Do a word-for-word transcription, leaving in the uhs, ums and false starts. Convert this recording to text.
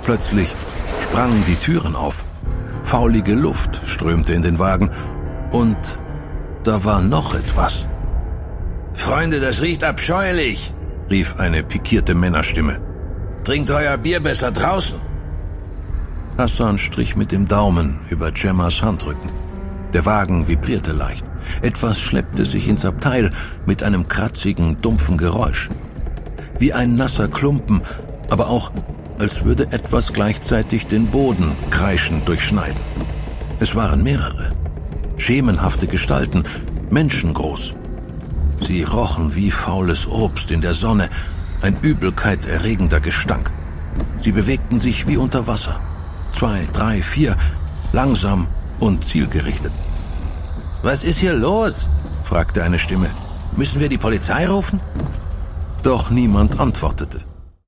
Plötzlich sprangen die Türen auf. Faulige Luft strömte in den Wagen. Und da war noch etwas. »Freunde, das riecht abscheulich«, rief eine pikierte Männerstimme. »Trinkt euer Bier besser draußen.« Hassan strich mit dem Daumen über Gemmas Handrücken. Der Wagen vibrierte leicht. Etwas schleppte sich ins Abteil mit einem kratzigen, dumpfen Geräusch. Wie ein nasser Klumpen, aber auch, als würde etwas gleichzeitig den Boden kreischend durchschneiden. Es waren mehrere. Schemenhafte Gestalten, menschengroß. Sie rochen wie faules Obst in der Sonne, ein übelkeiterregender Gestank. Sie bewegten sich wie unter Wasser. Zwei, drei, vier, langsam und zielgerichtet. »Was ist hier los?« fragte eine Stimme. »Müssen wir die Polizei rufen?« Doch niemand antwortete.